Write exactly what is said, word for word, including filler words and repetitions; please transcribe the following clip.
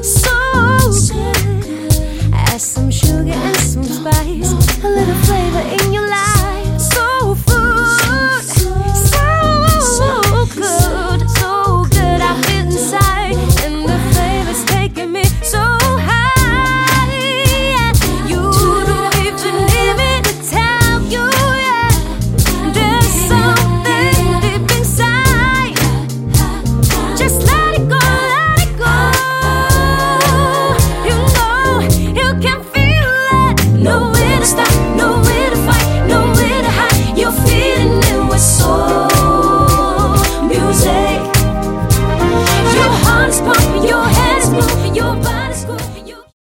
so good. Add some sugar and some spice, a little flavor in your life. Soul food, so good, so good. I feel inside, and the flavor's taking me so high. Yeah. You don't even need me to tell you, yeah. There's something deep inside. Just let it go, let it go. You know you can feel it. Know where to stop.